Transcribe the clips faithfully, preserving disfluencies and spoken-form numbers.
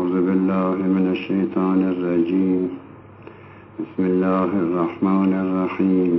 أعوذ بالله من الشيطان الرجيم. بسم الله الرحمن الرحيم.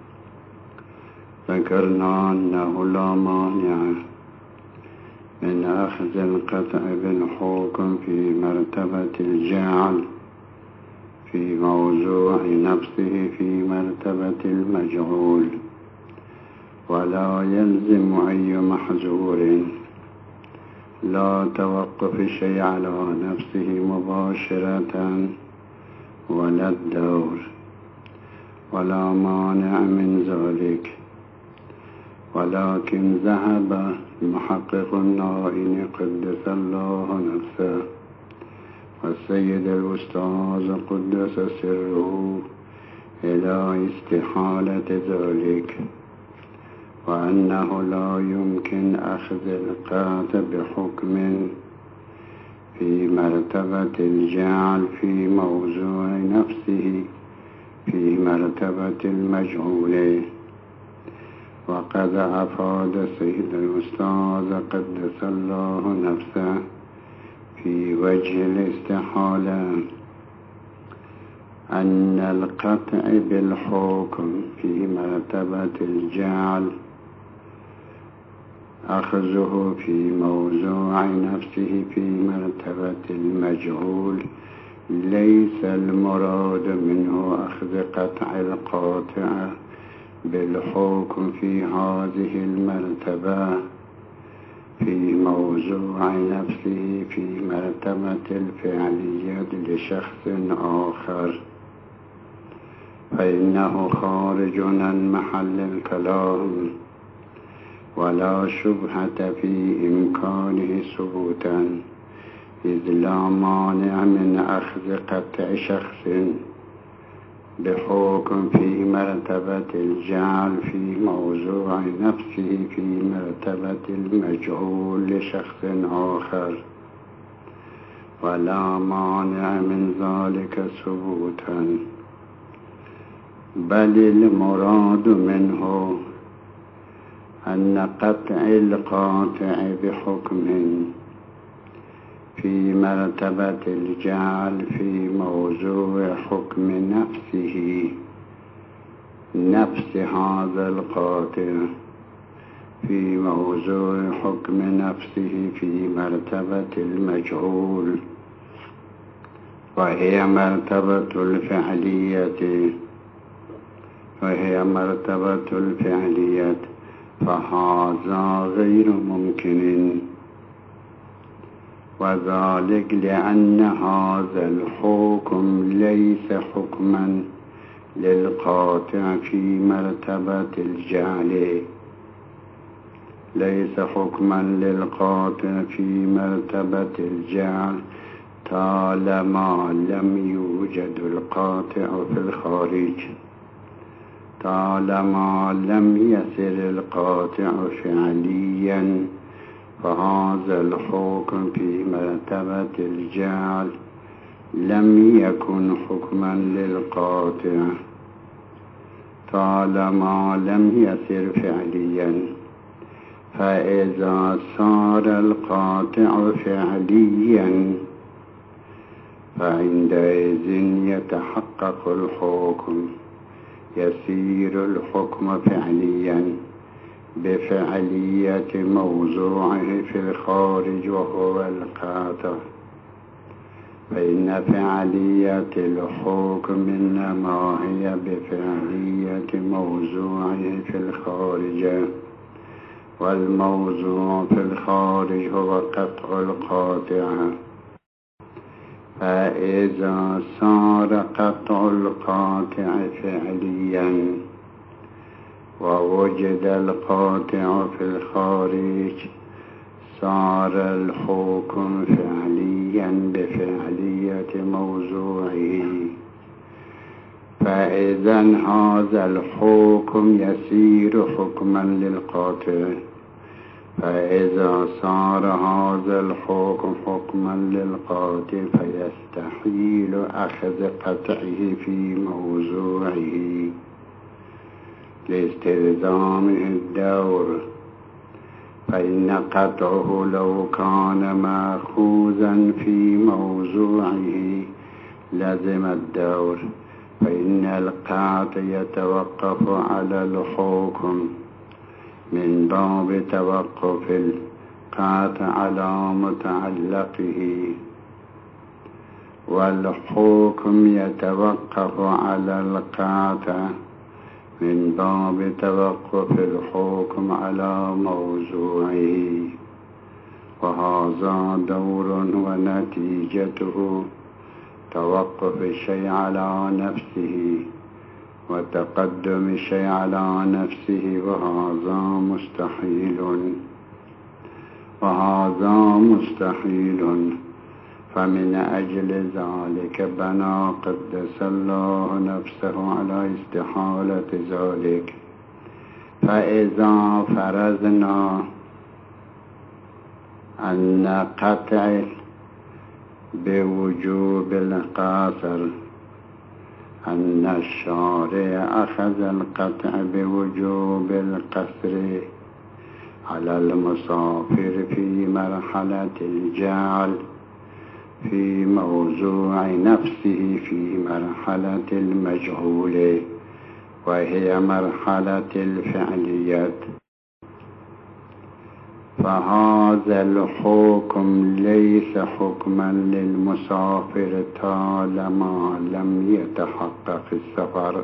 ذكرنا أنه لا مانع من أخذ القطع بالحكم في مرتبة الجعل في موضوع نفسه في مرتبة المجعول، ولا يلزم أي محظور، لا توقف الشيء على نفسه مباشرة ولا الدور، ولا مانع من ذلك. ولكن ذهب المحقق النائن قدس الله نفسه والسيد الأستاذ قدس سره إلى استحالة ذلك، وأنه لا يمكن أخذ القطع بحكم في مرتبة الجعل في موضوع نفسه في مرتبة المجعول. وقد أفاد السيد الأستاذ قدس الله نفسه في وجه الاستحالة أن القطع بالحكم في مرتبة الجعل أخذه في موضوع نفسه في مرتبة المجهول ليس المراد منه أخذ قطع القاطع بالحكم في هذه المرتبة في موضوع نفسه في مرتبة الفعلية لشخص آخر، فإنه خارج عن محل الكلام، ولا شبهة في إمكانه ثبوتا، إذ لا مانع من أخذ قطع شخص بحكم في مرتبة الجعل في موضوع نفسه في مرتبة المجهول لشخص آخر، ولا مانع من ذلك ثبوتا، بل المراد منه أن قطع القاطع بحكم في مرتبة الجعل في موضوع حكم نفسه نفس هذا القاطع في موضوع حكم نفسه في مرتبة المجهول، وهي مرتبة الفعلية وهي مرتبة الفعلية فهذا غير ممكن، وذلك لأن هذا الحكم ليس حكما للقاطع في مرتبة الجعل ليس حكما للقاطع في مرتبة الجعل طالما لم يوجد القاطع في الخارج، طالما لم يصل القاطع فعليا، فهذا الحكم في مرتبة الجعل لم يكن حكما للقاطع طالما لم يصل فعليا. فإذا صار القاطع فعليا فعندئذ يتحقق الحكم، يصير الحكم فعليا بفعلية موضوعه في الخارج وهو القاطع، فإن فعلية الحكم إنما هي بفعلية موضوعه في الخارج، والموضوع في الخارج هو قطع القاطع. فإذا صار قطع القاطع فعليا ووجد القاطع في الخارج صار الحكم فعليا بفعلية موضوعه، فإذا هذا الحكم يصير حكما للقاطع. فإذا صار هذا الحكم حكما للقاطع فيستحيل أخذ قطعه في موضوعه لاستلزامه الدور، فإن قطعه لو كان مأخوذا في موضوعه لزم الدور، فإن القطع يتوقف على الحكم من باب توقف القطع على متعلقه، والحكم يتوقف على القطع من باب توقف الحكم على موضوعه، وهذا دور ونتيجته توقف الشيء على نفسه وتقدم الشيء على نفسه، وهذا مستحيل وهذا مستحيل فمن أجل ذلك بنى قدس الله نفسه على استحالة ذلك. فإذا فرضنا أن قطع بوجوب القاصر، أن الشارع أخذ القطع بوجوب القصر على المسافر في مرحلة الجعل في موضوع نفسه في مرحلة المجهول، وهي مرحلة الفعليات، فهذا الحكم ليس حكما للمسافر طالما لم يتحقق السفر،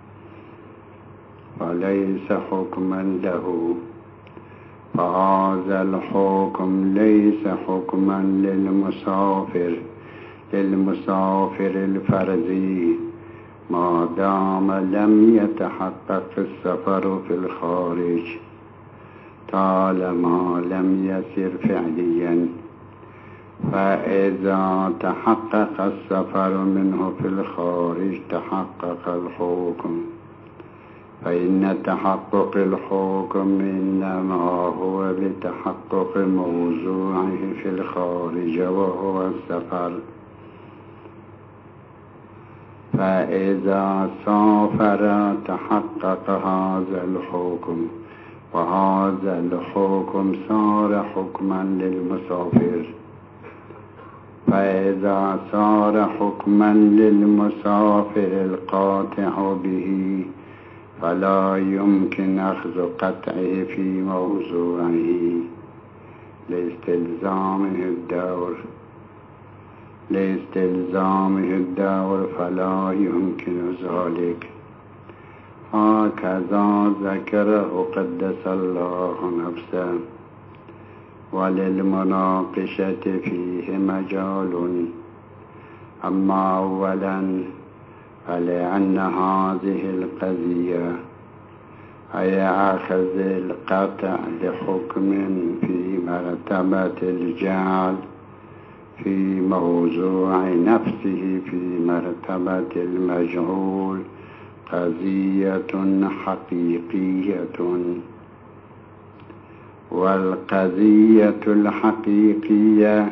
وليس حكما له. فهذا الحكم ليس حكما للمسافر للمسافر الفرضي ما دام لم يتحقق السفر في الخارج، طالما لم يسر فعليا. فإذا تحقق السفر منه في الخارج تحقق الحكم، فإن تحقق الحكم إنما هو بتحقق موضوعه في الخارج وهو السفر. فإذا سافر تحقق هذا الحكم، وهذا الحكم صار حكما للمسافر. فإذا صار حكما للمسافر القاطع به فلا يمكن أخذ قطعه في موضوعه لاستلزامه الدور لاستلزامه الدور فلا يمكن ذلك. هكذا ذكره قدس الله نفسه. وللمناقشة فيه مجال. أما أولا فلأن هذه القضية أي أخذ القطع لحكم في مرتبة الجعل في موضوع نفسه في مرتبة المجهول قضية حقيقية، والقضية الحقيقية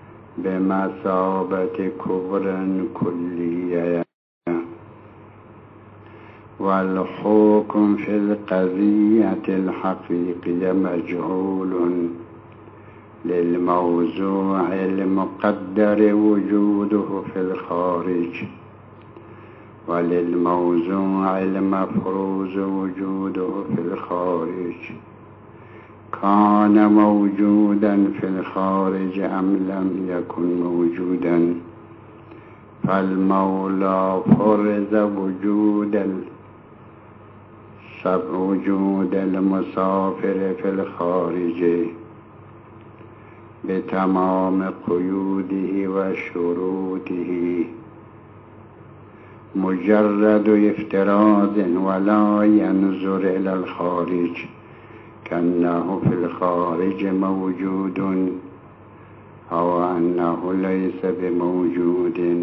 بمثابة كبر كلية، والحكم في القضية الحقيقية مجهول للموضوع المقدر وجوده في الخارج، وللموضوع المفروض وجوده في الخارج كان موجودا في الخارج أم لم يكن موجودا. فالمولى فرض وجود وجود المسافر في الخارج بتمام قيوده وشروطه مجرد افتراض، ولا ينظر إلى الخارج كأنه في الخارج موجود أو أنه ليس بموجود.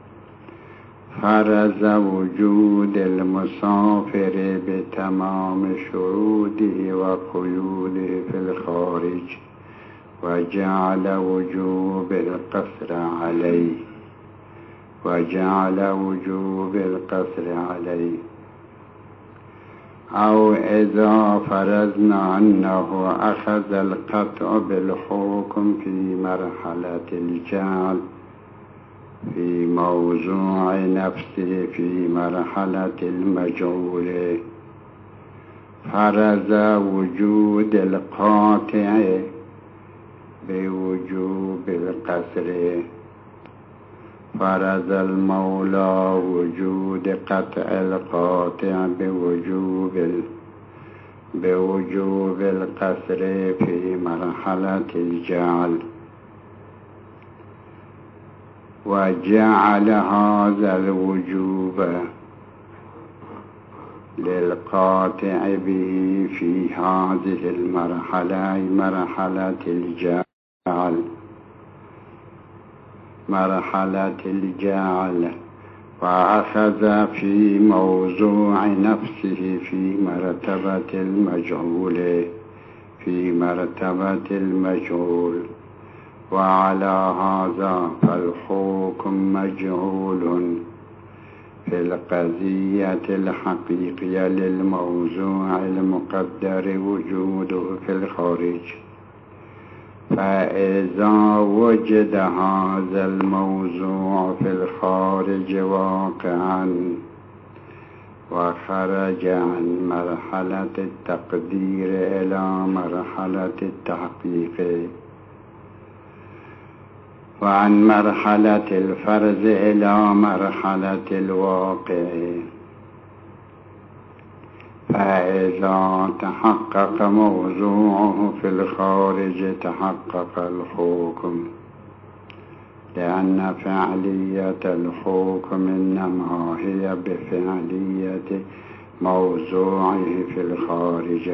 فرض وجود المسافر بتمام شروطه وقيوده في الخارج، وجعل وجوب القصر عليه وجعل وجوب القصر عليه أو إذا فرضنا أنه أخذ القطع بالحكم في مرحلة الجعل في موضوع نفسه في مرحلة المجهول، فرض وجود القاطع بوجوب القصر، فرض المولى وجود قطع القاطع بوجوب ال... بوجوب القصر في مرحلة الجعل، وجعل هذا الوجوب للقاطع به في هذه المرحلة مرحلة الجعل مرحلة الجعل وأخذ في موضوع نفسه في مرتبة المجهول في مرتبة المجهول، وعلى هذا فالحكم مجهول في القضية الحقيقية للموضوع المقدر وجوده في الخارج. فإذا وجد هذا الموضوع في الخارج واقعا وخرج عن مرحلة التقدير إلى مرحلة التحقيق، وعن مرحلة الفرض إلى مرحلة الواقع، فإذا تحقق موضوعه في الخارج تحقق الحكم، لأن فعلية الحكم إنما هي بفعلية موضوعه في الخارج.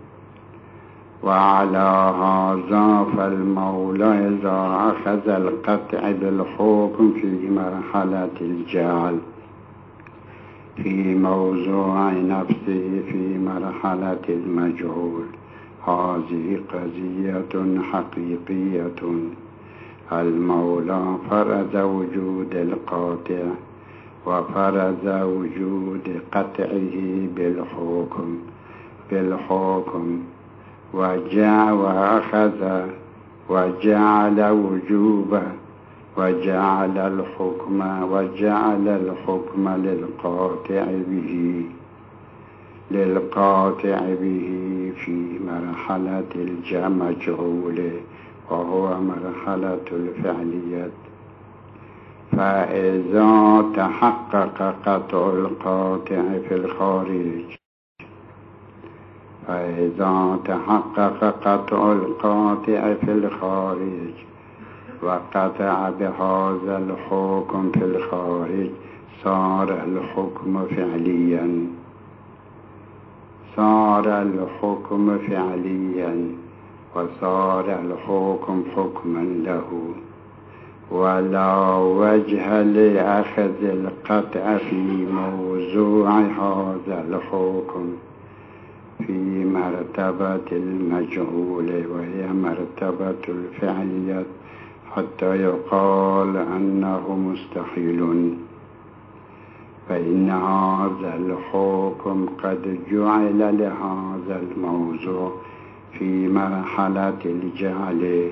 وعلى هذا فالمولى إذا أخذ القطع بالحكم في مرحلة الجعل في موضوع نفسه في مرحلة المجهول، هذه قضية حقيقية. المولى فرض وجود القاطع وفرض وجود قطعه بالحكم بالحكم وجعل وأخذ وجعل وجوبه وجعل الحكم وجعل الحكم للقاطع به للقاطع به في مرحلة المجهول، وهو مرحلة الفعلية. فإذا تحقق قطع القاطع في الخارج فإذا تحقق قطع القاطع في الخارج وقطع بهذا الحكم في الخارج، صار الحكم فعليا صار الحكم فعليا وصار الحكم حكما له، ولا وجه لأخذ القطع في موضوع هذا الحكم في مرتبة المجهول، وهي مرتبة الفعلية، حتى يقال أنه مستحيل. فإن هذا الحكم قد جعل لهذا الموضوع في مرحلة الجعل،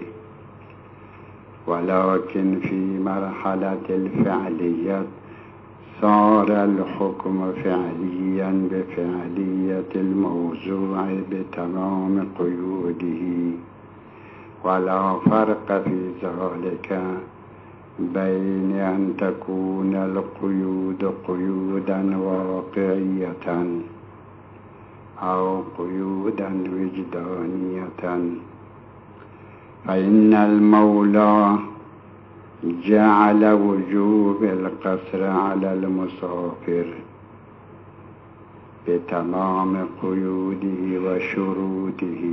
ولكن في مرحلة الفعلية صار الحكم فعليا بفعلية الموضوع بتمام قيوده، ولا فرق في ذلك بين أن تكون القيود قيودا واقعية أو قيودا وجدانية. فإن المولى جعل وجوب القصر على المسافر بتمام قيوده وشروطه،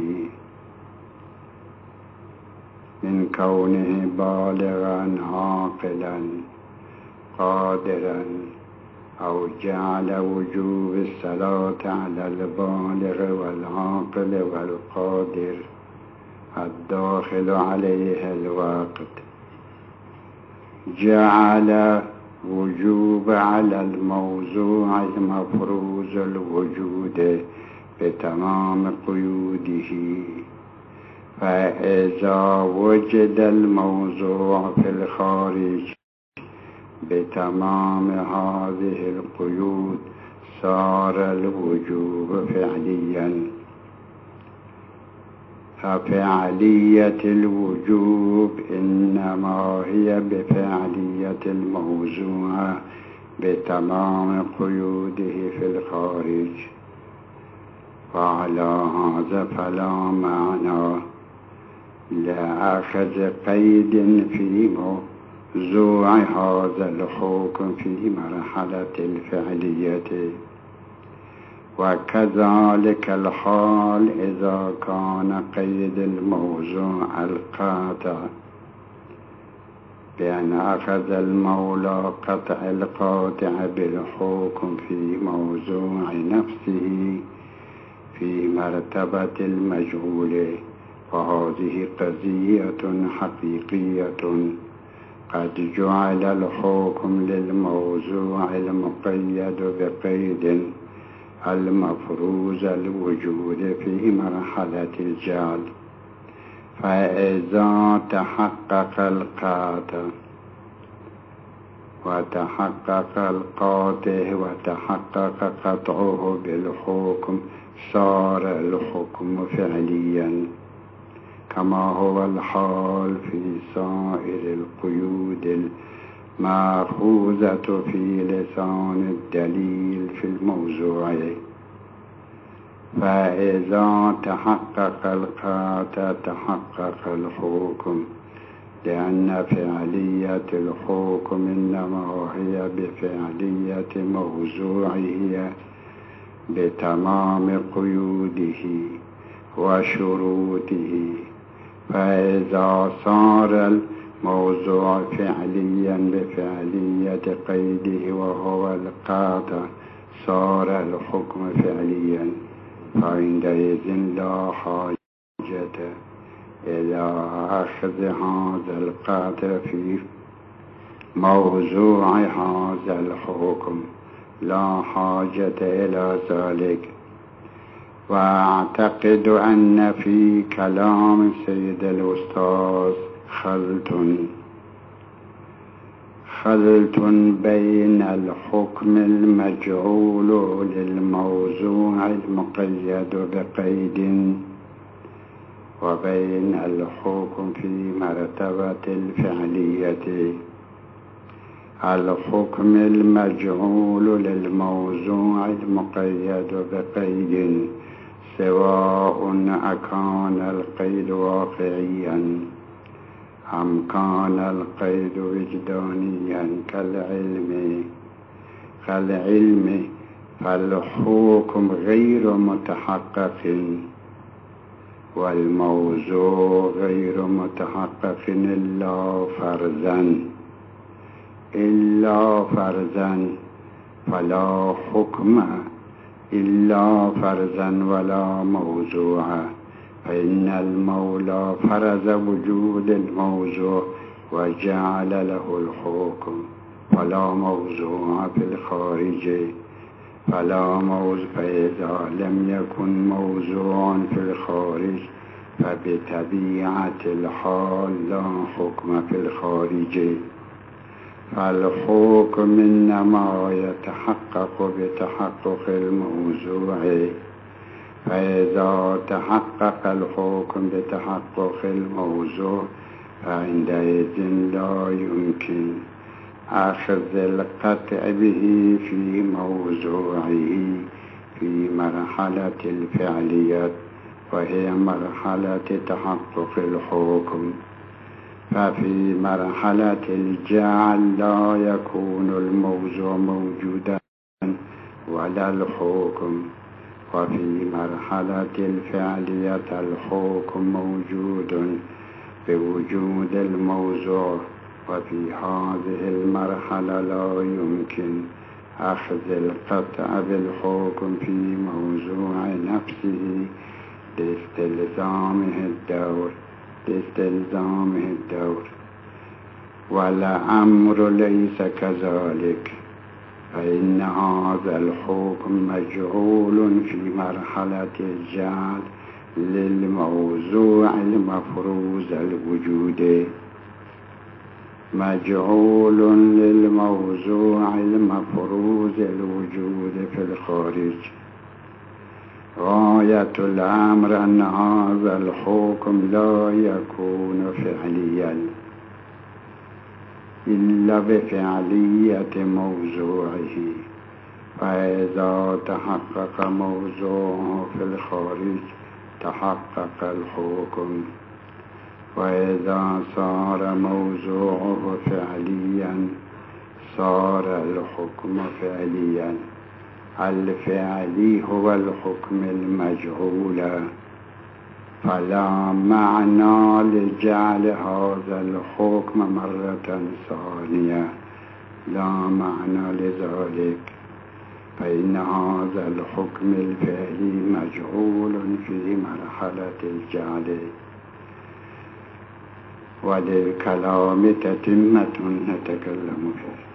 من كونه بالغا عاقلا قادرا، أو جعل وجوب الصلاة على البالغ والعاقل والقادر الداخل عليه الوقت، جعل وجوب على الموضوع المفروض الوجود بتمام قيوده. فإذا وجد الموضوع في الخارج بتمام هذه القيود صار الوجوب فعليا. ففعلية الوجوب إنما هي بفعلية الموضوع بتمام قيوده في الخارج. وعلى هذا فلا معنى لأخذ قيد في موضوع هذا الحكم في مرحلة الفعلية. وكذلك الحال إذا كان قيد الموضوع القاطع، بأن أخذ المولى قطع القاطع بالحكم في موضوع نفسه في مرتبة المجهول. وهذه قضية حقيقية قد جعل الحكم للموضوع المقيد بقيد المفروض الوجود في مرحلة الجعل. فإذا تحقق القاطع وتحقق القاطع وتحقق قطعه بالحكم صار الحكم فعليا، كما هو الحال في سائر القيود المأخوذة في لسان الدليل في الموضوع. فإذا تحقق القاطع تحقق الحكم، لأن فعلية الحكم إنما هي بفعلية موضوعه بتمام قيوده وشروطه. فإذا صار الموضوع فعليا بفعلية قيده وهو القاطع صار الحكم فعليا. فعندئذ لا حاجة إلى أخذ هذا القاطع في موضوع هذا الحكم، لا حاجة إلى ذلك. وأعتقد أن في كلام سيد الأستاذ خلط خلط بين الحكم المجعول للموضوع المقيد بقيد وبين الحكم في مرتبة الفعلية. الحكم المجعول للموضوع المقيد بقيد سواء أكان القيد واقعيا أم كان القيد وجدانيا كالعلم كالعلم فالحكم غير متحقق، والموضوع غير متحقق إلا فرضا إلا فرضا فلا حكم إلا فرضا ولا موضوع. فإن المولى فرض وجود الموضوع وجعل له الحكم، فلا موضوع في الخارج فلا موضوع. فإذا لم يكن موضوع في الخارج فبطبيعة الحال لا حكم في الخارج. فالحكم إنما يتحقق بتحقق الموضوع. فإذا تحقق الحكم بتحقق الموضوع فعندئذ لا يمكن أخذ القطع به في موضوعه في مرحلة الفعلية، وهي مرحلة تحقق الحكم. ففي مرحلة الجعل لا يكون الموضوع موجودا ولا الحكم، وفي مرحلة الفعلية الحكم موجود بوجود الموضوع. وفي هذه المرحلة لا يمكن أخذ القطع بالحكم في موضوع نفسه لاستلزامه الدور لاستلزامه الدور والأمر ليس كذلك. فإن هذا الحكم مجعول في مرحلة الجعل للموضوع المفروض الوجود، مجعول للموضوع المفروض الوجود في الخارج. غاية الأمر أن هذا الحكم لا يكون فعليا إلا بفعلية موضوعه، فإذا تحقق موضوعه في الخارج تحقق الحكم، وإذا صار موضوعه فعليا صار الحكم فعليا. الفعلي هو الحكم المجهول، فلا معنى لجعل هذا الحكم مرة ثانية، لا معنى لذلك، فإن هذا الحكم الفعلي مجهول في مرحلة الجعل. وللكلام تتمة نتكلم فيه.